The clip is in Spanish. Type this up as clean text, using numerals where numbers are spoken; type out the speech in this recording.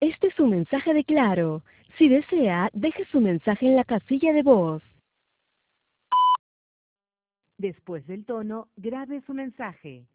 Este es un mensaje de Claro. Si desea, deje su mensaje en la casilla de voz. Después del tono, grabe su mensaje.